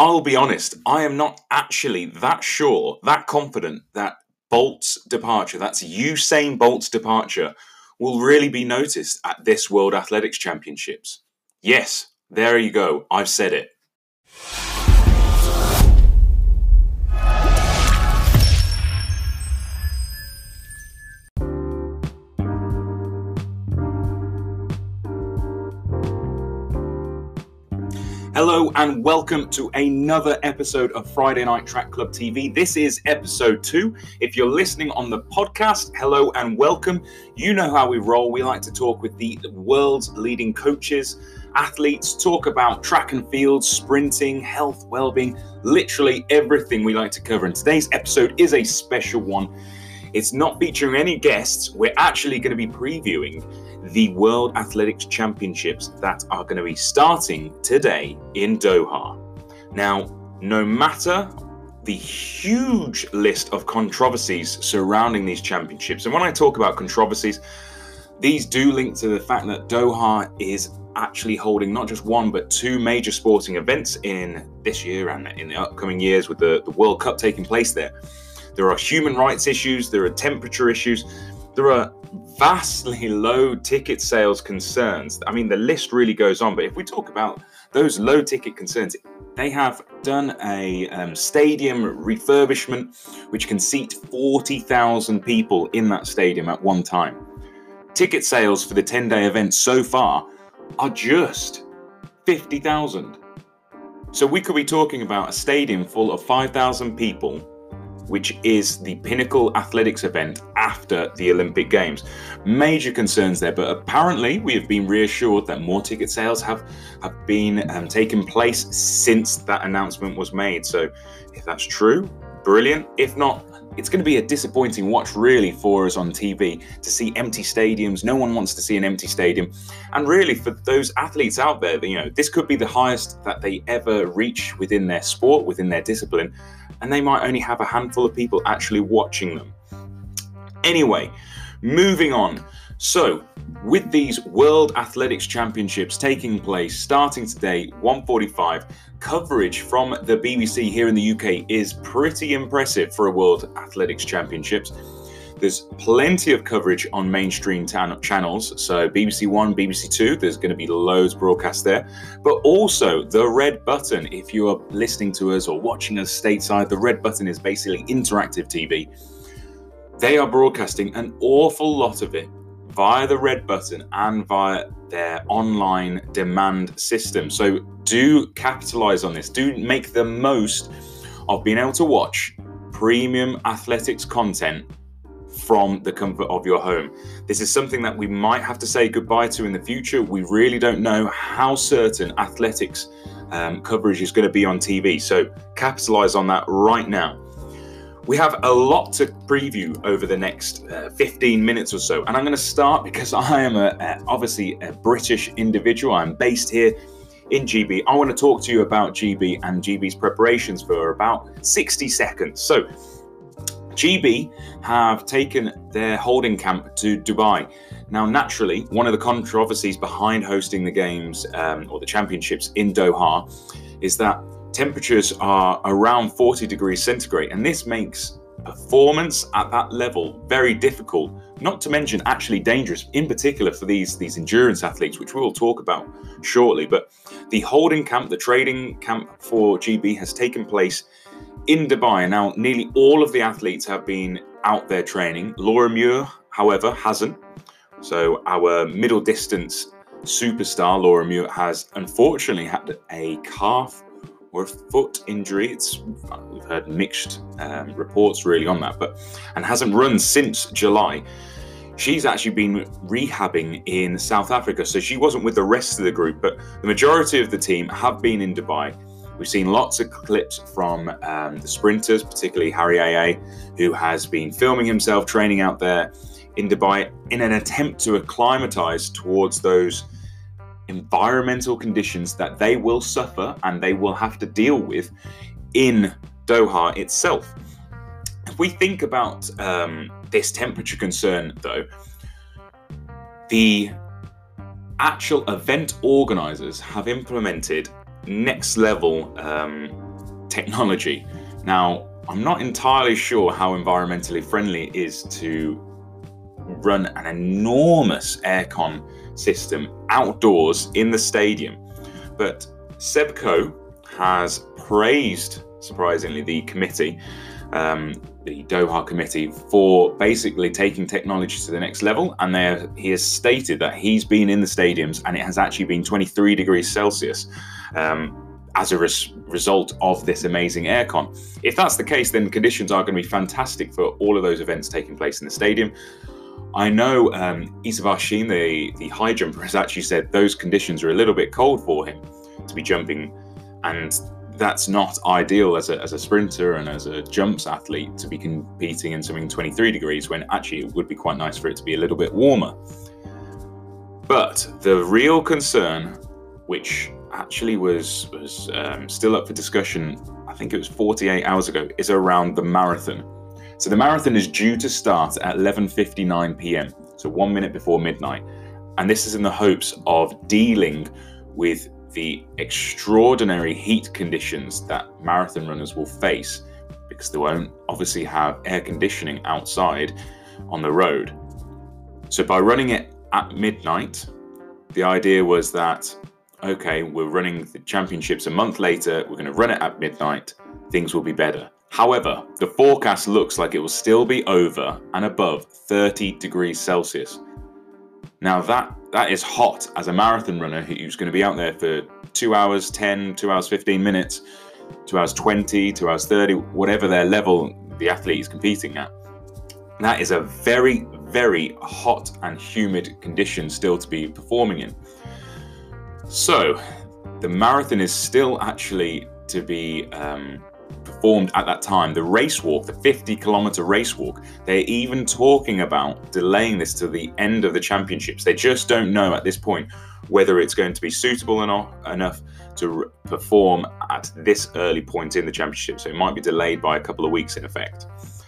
I'll be honest, I am not actually that sure, that confident that Bolt's departure, that's Usain Bolt's departure, will really be noticed at this World Athletics Championships. Yes, there you go, I've said it. Hello and welcome to another episode of Friday Night Track Club TV. This is episode 2. If you're listening on the podcast, hello and welcome. You know how we roll. We like to talk with the world's leading coaches, athletes, talk about track and field, sprinting, health, well-being, literally everything we like to cover. And today's episode is a special one. It's not featuring any guests. We're actually going to be previewing the World Athletics Championships that are going to be starting today in Doha. Now, no matter the huge list of controversies surrounding these championships, and when I talk about controversies, these do link to the fact that Doha is actually holding not just one but two major sporting events in this year and in the upcoming years with the World Cup taking place there. There are human rights issues, there are temperature issues, there are vastly low ticket sales concerns. I mean, the list really goes on, but if we talk about those low ticket concerns, they have done a stadium refurbishment which can seat 40,000 people in that stadium at one time. Ticket sales for the 10-day event so far are just 50,000. So we could be talking about a stadium full of 5,000 people, which is the pinnacle athletics event after the Olympic Games. Major concerns there, but apparently we have been reassured that more ticket sales have been taken place since that announcement was made. So if that's true, brilliant. If not, it's going to be a disappointing watch really for us on TV to see empty stadiums. No one wants to see an empty stadium. And really for those athletes out there, this could be the highest that they ever reach within their sport, within their discipline. And they might only have a handful of people actually watching them. Anyway, moving on. So, with these World Athletics Championships taking place starting today, 1:45, coverage from the BBC here in the UK is pretty impressive for a World Athletics Championships. There's plenty of coverage on mainstream channels, so BBC One, BBC Two, there's going to be loads broadcast there. But also the Red Button, if you are listening to us or watching us stateside, the Red Button is basically interactive TV. They are broadcasting an awful lot of it via the Red Button and via their online demand system. So do capitalize on this. Do make the most of being able to watch premium athletics content from the comfort of your home. This is something that we might have to say goodbye to in the future. We really don't know how certain athletics coverage is going to be on TV. So capitalize on that right now. We have a lot to preview over the next 15 minutes or so. And I'm going to start because I am obviously a British individual. I'm based here in GB. I want to talk to you about GB and GB's preparations for about 60 seconds. So GB have taken their holding camp to Dubai. Now, naturally, one of the controversies behind hosting the games or the championships in Doha is that temperatures are around 40 degrees centigrade, and this makes performance at that level very difficult, not to mention actually dangerous, in particular for these endurance athletes, which we will talk about shortly. But the holding camp, the training camp for GB has taken place in Dubai. Now, nearly all of the athletes have been out there training. Laura Muir, however, hasn't. So our middle distance superstar, Laura Muir, has unfortunately had a calf or a foot injury. We've heard mixed reports really on that, and hasn't run since July. She's actually been rehabbing in South Africa, so she wasn't with the rest of the group, but the majority of the team have been in Dubai. We've seen lots of clips from the sprinters, particularly Harry AA, who has been filming himself training out there in Dubai in an attempt to acclimatise towards those environmental conditions that they will suffer and they will have to deal with in Doha itself. If we think about this temperature concern, though, the actual event organisers have implemented next level technology. Now, I'm not entirely sure how environmentally friendly it is to run an enormous aircon system outdoors in the stadium, but Seb Coe has praised, surprisingly, the committee, the Doha committee, for basically taking technology to the next level. And he has stated that he's been in the stadiums and it has actually been 23 degrees Celsius as a result of this amazing aircon. If that's the case, then conditions are going to be fantastic for all of those events taking place in the stadium. I know Isavar Sheen, the high jumper, has actually said those conditions are a little bit cold for him to be jumping, and that's not ideal as a sprinter and as a jumps athlete to be competing in something 23 degrees when actually it would be quite nice for it to be a little bit warmer. But the real concern, which actually was still up for discussion, I think it was 48 hours ago, is around the marathon. So the marathon is due to start at 11:59 p.m, so 1 minute before midnight. And this is in the hopes of dealing with the extraordinary heat conditions that marathon runners will face, because they won't obviously have air conditioning outside on the road. So by running it at midnight, the idea was that, okay, we're running the championships a month later, we're going to run it at midnight, things will be better. However, the forecast looks like it will still be over and above 30 degrees Celsius. Now that is hot as a marathon runner who's going to be out there for 2 hours 10, 2 hours 15 minutes, 2 hours 20, 2 hours 30, whatever their level the athlete is competing at. That is a very, very hot and humid condition still to be performing in. So the marathon is still actually to be performed at that time. The race walk, the 50-kilometer race walk, they're even talking about delaying this to the end of the championships. They just don't know at this point whether it's going to be suitable enough to perform at this early point in the championship. So it might be delayed by a couple of weeks in effect.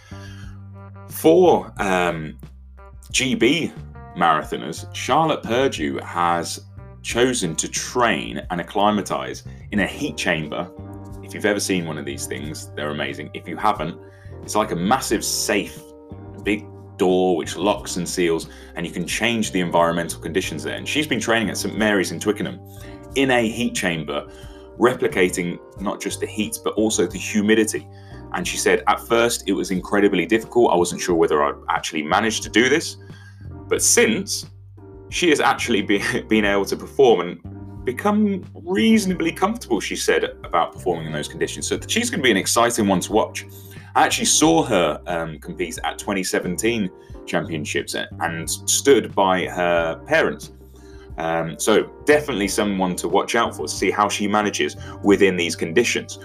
For GB marathoners, Charlotte Purdue has chosen to train and acclimatize in a heat chamber. If you've ever seen one of these things, they're amazing. If you haven't, it's like a massive safe, a big door which locks and seals, and you can change the environmental conditions there. And she's been training at St Mary's in Twickenham in a heat chamber, replicating not just the heat, but also the humidity. And she said, at first, it was incredibly difficult. I wasn't sure whether I'd actually manage to do this. But since, she has actually been able to perform and become reasonably comfortable, she said, about performing in those conditions. So she's going to be an exciting one to watch. I actually saw her compete at 2017 championships and stood by her parents. So definitely someone to watch out for, to see how she manages within these conditions.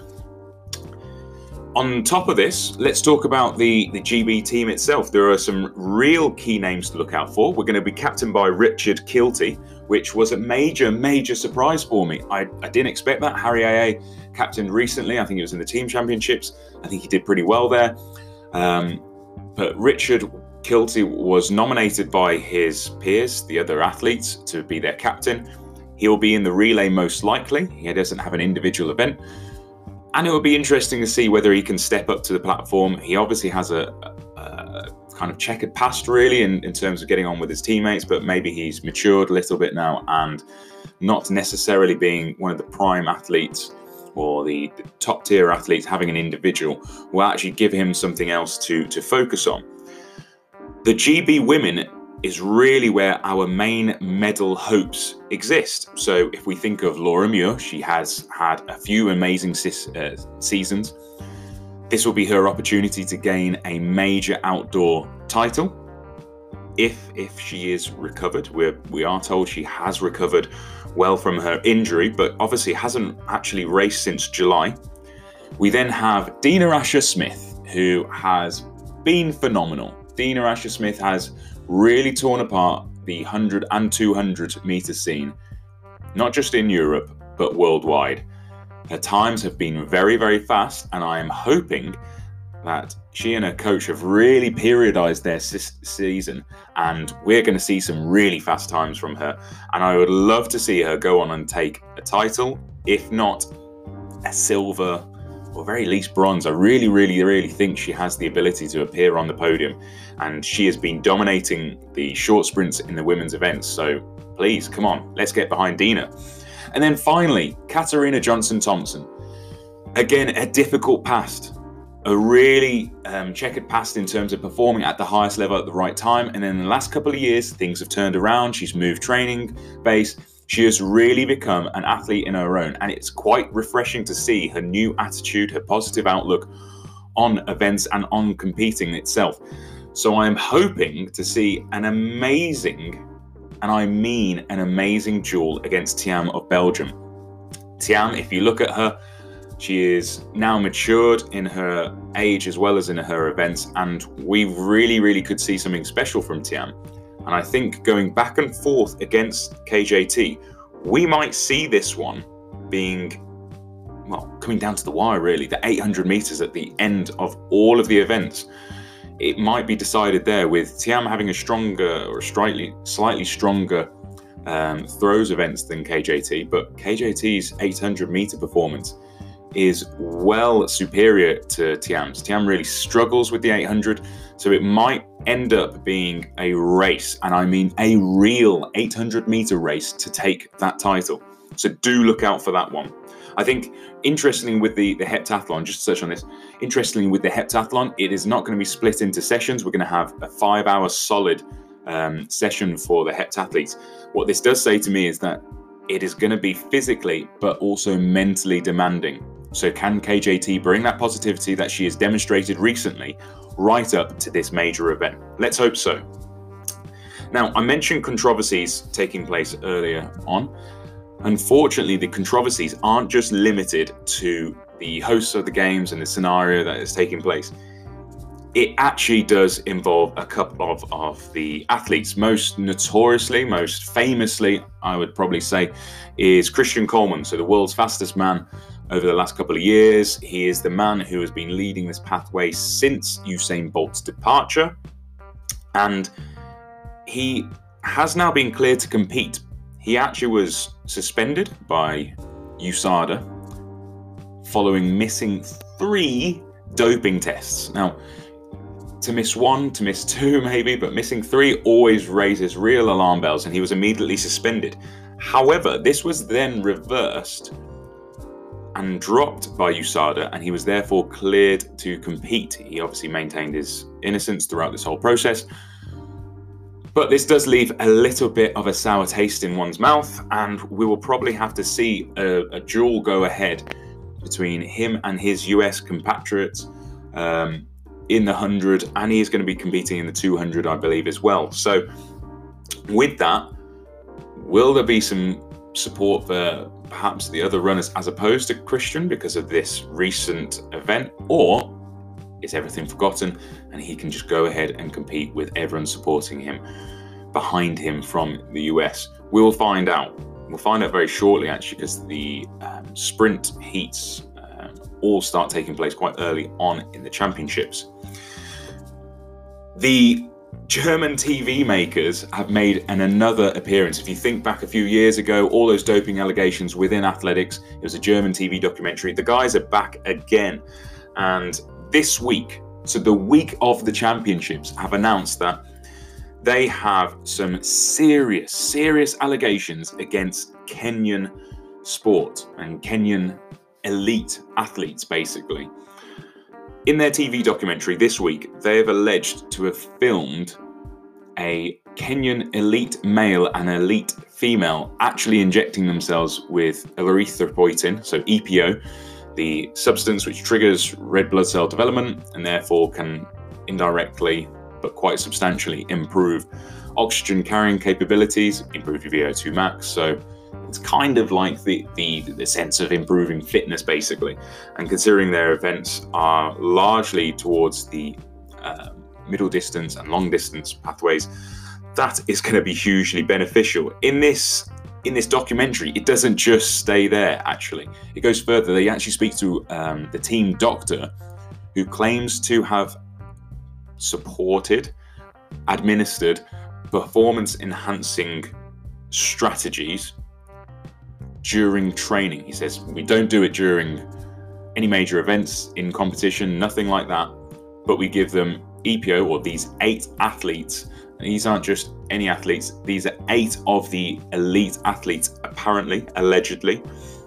On top of this, let's talk about the GB team itself. There are some real key names to look out for. We're going to be captained by Richard Kilty, which was a major surprise for me. I didn't expect that. Harry AA captained recently. I think he was in the team championships. I think he did pretty well there. But Richard Kilty was nominated by his peers, the other athletes, to be their captain. He'll be in the relay most likely. He doesn't have an individual event. And it will be interesting to see whether he can step up to the platform. He obviously has a kind of checkered past, really, in terms of getting on with his teammates, but maybe he's matured a little bit now, and not necessarily being one of the prime athletes or the top tier athletes, having an individual will actually give him something else to focus on. The GB women is really where our main medal hopes exist. So if we think of Laura Muir, she has had a few amazing seasons. This will be her opportunity to gain a major outdoor title if she is recovered. We are told she has recovered well from her injury, but obviously hasn't actually raced since July. We then have Dina Asher-Smith, who has been phenomenal. Dina Asher-Smith has really torn apart the 100 and 200 meter scene, not just in Europe, but worldwide. Her times have been very fast, and I am hoping that she and her coach have really periodized their season, and we're going to see some really fast times from her. And I would love to see her go on and take a title if not a silver or very least bronze. I really think she has the ability to appear on the podium, and she has been dominating the short sprints in the women's events. So please, come on, let's get behind Dina. And then finally, Katarina Johnson-Thompson. Again, a difficult past, a really checkered past in terms of performing at the highest level at the right time. And then in the last couple of years, things have turned around. She's moved training base. She has really become an athlete in her own. And it's quite refreshing to see her new attitude, her positive outlook on events and on competing itself. So I'm hoping to see an amazing, and I mean an amazing, duel against Thiam of Belgium. Thiam, if you look at her, she is now matured in her age as well as in her events, and we really could see something special from Thiam. And I think going back and forth against KJT, we might see this one being, well, coming down to the wire really, the 800 meters at the end of all of the events. It might be decided there, with Thiam having a stronger or slightly stronger throws events than KJT, but KJT's 800 meter performance is well superior to Thiam's. Thiam really struggles with the 800, so it might end up being a race, and I mean a real 800 meter race to take that title. So do look out for that one. I think, interestingly, with the heptathlon, just to touch on this, interestingly with the heptathlon, it is not going to be split into sessions. We're going to have a 5-hour solid session for the heptathletes. What this does say to me is that it is going to be physically but also mentally demanding. So can KJT bring that positivity that she has demonstrated recently right up to this major event? Let's hope so. Now, I mentioned controversies taking place earlier on. Unfortunately, the controversies aren't just limited to the hosts of the games and the scenario that is taking place. It actually does involve a couple of the athletes. Most notoriously, most famously, I would probably say, is Christian Coleman. So the world's fastest man over the last couple of years. He is the man who has been leading this pathway since Usain Bolt's departure. And he has now been cleared to compete. He actually was suspended by USADA following missing 3 doping tests. Now, to miss 1, to miss 2 maybe, but missing 3 always raises real alarm bells, and he was immediately suspended. However, this was then reversed and dropped by USADA, and he was therefore cleared to compete. He obviously maintained his innocence throughout this whole process. But this does leave a little bit of a sour taste in one's mouth, and we will probably have to see a duel go ahead between him and his US compatriots in the 100, and he is going to be competing in the 200, I believe, as well. So with that, will there be some support for perhaps the other runners as opposed to Christian because of this recent event, or is everything forgotten and he can just go ahead and compete with everyone supporting him behind him from the US? We'll find out. We'll find out very shortly, actually, because the sprint heats all start taking place quite early on in the championships. The German TV makers have made another appearance. If you think back a few years ago, all those doping allegations within athletics, it was a German TV documentary. The guys are back again. And this week, so the week of the championships, have announced that they have some serious allegations against Kenyan sport and Kenyan elite athletes, basically. In their TV documentary this week, they have alleged to have filmed a Kenyan elite male and elite female actually injecting themselves with erythropoietin, so EPO, the substance which triggers red blood cell development and therefore can indirectly but quite substantially improve oxygen carrying capabilities, improve your VO2 max. So it's kind of like the sense of improving fitness, basically. And considering their events are largely towards the middle distance and long distance pathways, that is going to be hugely beneficial. In this documentary, it doesn't just stay there, actually. It goes further. They actually speak to the team doctor who claims to have administered performance-enhancing strategies during training. He says we don't do it during any major events in competition, nothing like that, but we give them EPO, or these 8 athletes. And these aren't just any athletes, these are 8 of the elite athletes, apparently, allegedly,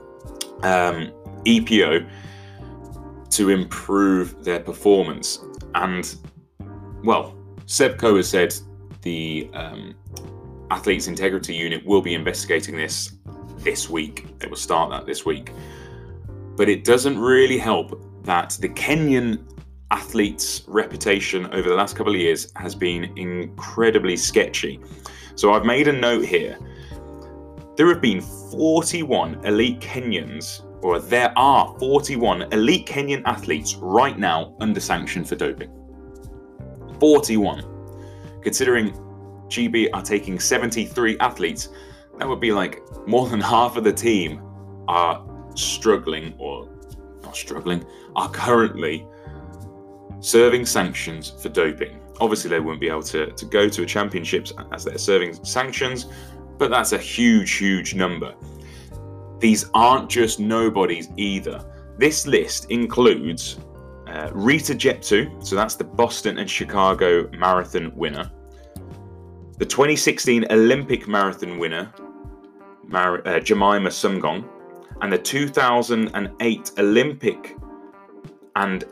EPO, to improve their performance. And, well, Seb Coe has said the Athletes Integrity Unit will be investigating this week. They will start that this week. But it doesn't really help that the Kenyan athletes' reputation over the last couple of years has been incredibly sketchy. So I've made a note here. There have been 41 elite Kenyans, or there are 41 elite Kenyan athletes right now under sanction for doping. 41. Considering GB are taking 73 athletes, that would be like more than half of the team are struggling, or not struggling, are currently serving sanctions for doping. Obviously, they wouldn't be able to go to a championships as they're serving sanctions, but that's a huge, huge number. These aren't just nobodies either. This list includes Rita Jeptu, so that's the Boston and Chicago marathon winner, the 2016 Olympic marathon winner, Jemima Sumgong, and the 2008 Olympic and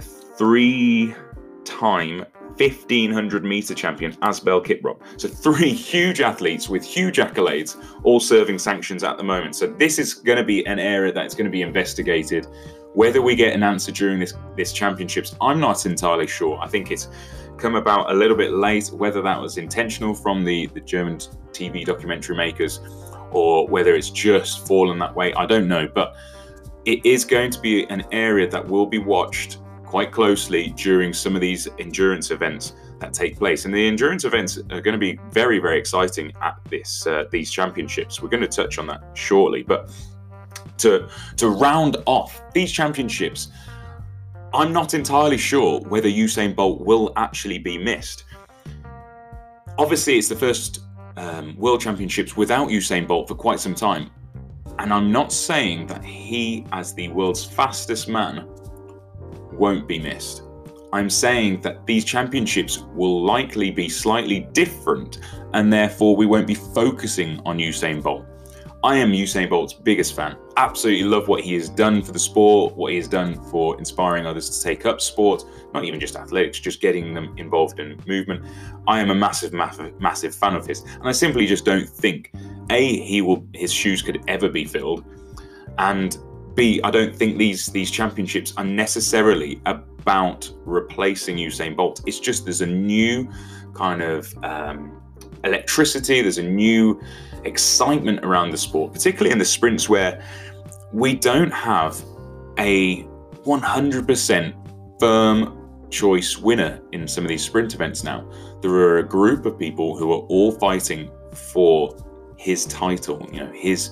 3-time 1500 meter champion Asbel Kiprop. So 3 huge athletes with huge accolades, all serving sanctions at the moment. So this is going to be an area that's going to be investigated. Whether we get an answer during this championships, I'm not entirely sure. I think it's come about a little bit late, whether that was intentional from the German TV documentary makers, or whether it's just fallen that way, I don't know. But it is going to be an area that will be watched quite closely during some of these endurance events that take place. And the endurance events are going to be very, very exciting at these championships. We're going to touch on that shortly. But to round off these championships, I'm not entirely sure whether Usain Bolt will actually be missed. Obviously, it's the first World Championships without Usain Bolt for quite some time. And I'm not saying that he, as the world's fastest man, won't be missed. I'm saying that these championships will likely be slightly different, and therefore we won't be focusing on Usain Bolt. I am Usain Bolt's biggest fan. Absolutely love what he has done for the sport, what he has done for inspiring others to take up sport, not even just athletics, just getting them involved in movement. I am a massive, massive fan of his. And I simply just don't think, A, his shoes could ever be filled, and B, I don't think these championships are necessarily about replacing Usain Bolt. It's just there's a new kind of electricity, there's a new excitement around the sport, particularly in the sprints where we don't have a 100% firm choice winner in some of these sprint events now. There are a group of people who are all fighting for his title, his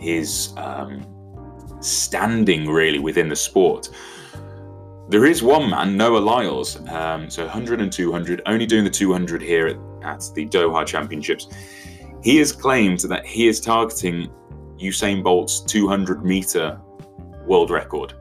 standing really within the sport. There is one man, Noah Lyles, so 100 and 200, only doing the 200 here at the Doha Championships. He has claimed that he is targeting Usain Bolt's 200-meter world record.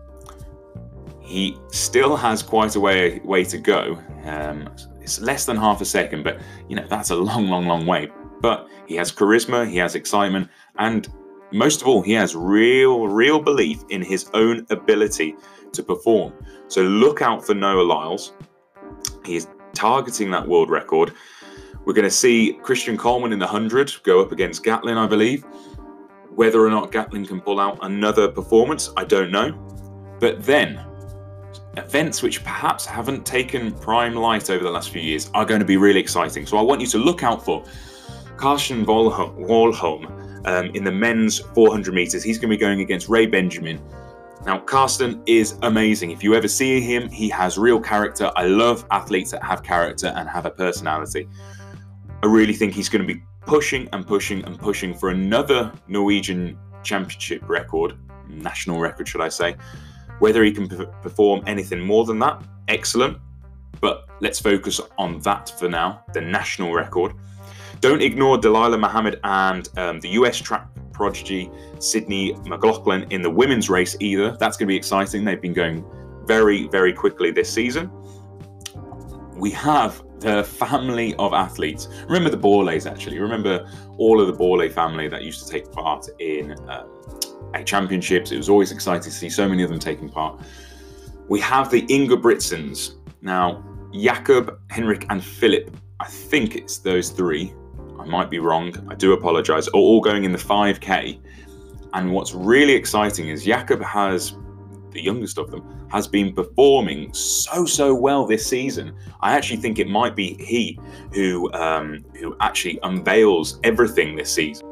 He still has quite a way to go. It's less than half a second, but that's a long way. But he has charisma, he has excitement, and most of all, he has real belief in his own ability to perform. So look out for Noah Lyles. He is targeting that world record. We're going to see Christian Coleman in the 100 go up against Gatlin, I believe. Whether or not Gatlin can pull out another performance, I don't know. But then, events which perhaps haven't taken prime light over the last few years are going to be really exciting. So I want you to look out for Karsten Walholm in the men's 400 meters. He's going to be going against Ray Benjamin. Now, Karsten is amazing. If you ever see him, he has real character. I love athletes that have character and have a personality. I really think he's going to be pushing for another Norwegian championship record, national record, should I say. Whether he can perform anything more than that, excellent. But let's focus on that for now, the national record. Don't ignore Delilah Muhammad and the US track prodigy Sydney McLaughlin in the women's race either. That's going to be exciting. They've been going very, very quickly this season. We have the family of athletes. Remember the Borlays, actually. Remember all of the Borlay family that used to take part in championships. It was always exciting to see so many of them taking part. We have the Ingebrigtsens. Now, Jakob, Henrik, and Philip, I think it's those three. I might be wrong. I do apologise. Are all going in the 5K. And what's really exciting is Jakob has, the youngest of them, has been performing so well this season. I actually think it might be he who actually unveils everything this season.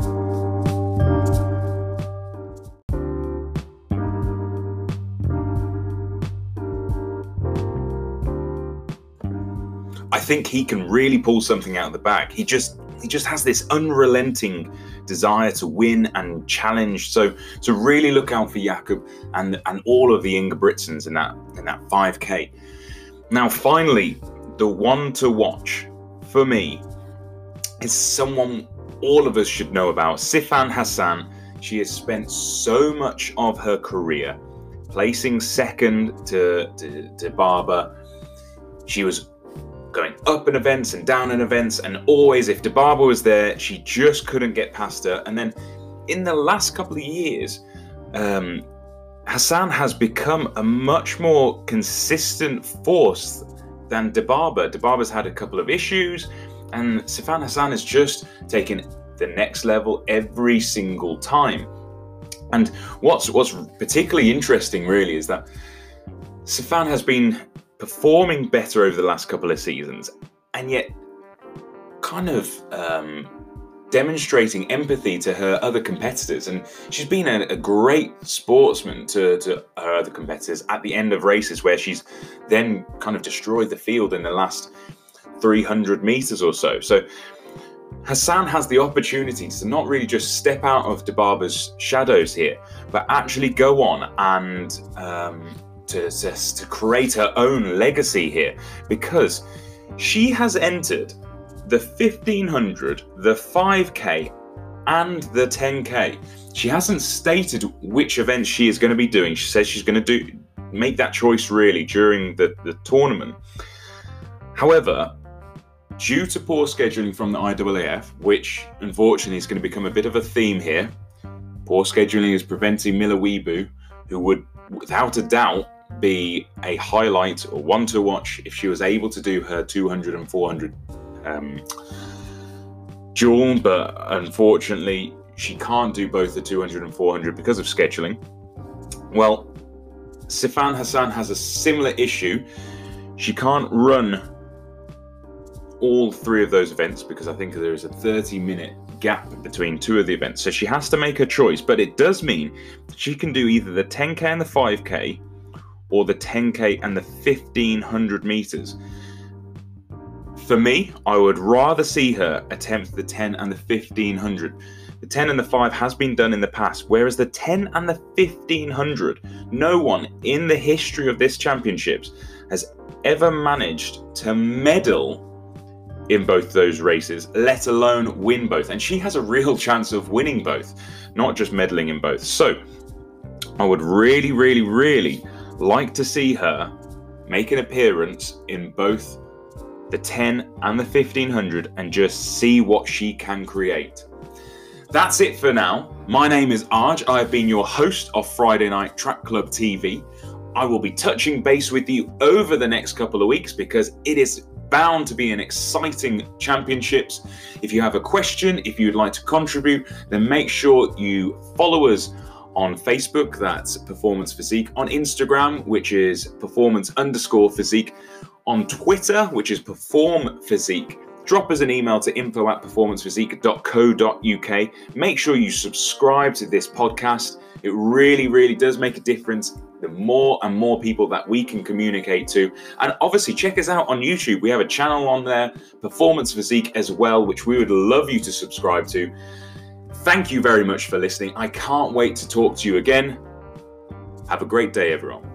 I think he can really pull something out of the bag. He just has this unrelenting desire to win and challenge. So really look out for Jakob and all of the Ingebrigtsens in that 5K. Now, finally, the one to watch for me is someone all of us should know about, Sifan Hassan. She has spent so much of her career placing second to Barber. She was going up in events and down in events, and always, if Dibaba was there, she just couldn't get past her. And then in the last couple of years, Hassan has become a much more consistent force than Dibaba. Dibaba's had a couple of issues, and Sifan Hassan has just taken the next level every single time. And what's particularly interesting, really, is that Sifan has been performing better over the last couple of seasons, and yet kind of demonstrating empathy to her other competitors. And she's been a great sportsman to her other competitors at the end of races, where she's then kind of destroyed the field in the last 300 meters or so. So Hassan has the opportunity to not really just step out of Dibaba's shadows here, but actually go on and to create her own legacy here, because she has entered the 1500, the 5K, and the 10K. She hasn't stated which events she is going to be doing. She says she's going to make that choice really during the tournament. However, due to poor scheduling from the IAAF, which unfortunately is going to become a bit of a theme here, poor scheduling is preventing Mila Wibu, who would, without a doubt, be a highlight or one to watch if she was able to do her 200 and 400 duel, but unfortunately she can't do both the 200 and 400 because of scheduling. Well, Sifan Hassan has a similar issue. She can't run all three of those events because I think there is a 30-minute gap between two of the events, so she has to make a choice. But it does mean she can do either the 10K and the 5K, or the 10K and the 1500 meters. For me, I would rather see her attempt the 10 and the 1500. The 10 and the 5 has been done in the past, whereas the 10 and the 1500, no one in the history of this championships has ever managed to medal in both those races, let alone win both. And she has a real chance of winning both, not just medaling in both. So I would really like to see her make an appearance in both the 10 and the 1500 and just see what she can create. That's it for now. My name is Arj. I have been your host of Friday Night Track Club TV. I will be touching base with you over the next couple of weeks because it is bound to be an exciting championships. If you have a question, if you'd like to contribute, then make sure you follow us on Facebook, that's Performance Physique, on Instagram, which is performance_physique, on Twitter, which is Perform Physique. Drop us an email to info@performancephysique.co.uk. Make sure you subscribe to this podcast. It really does make a difference. The more and more people that we can communicate to. And obviously check us out on YouTube. We have a channel on there, Performance Physique as well, which we would love you to subscribe to. Thank you very much for listening. I can't wait to talk to you again. Have a great day, everyone.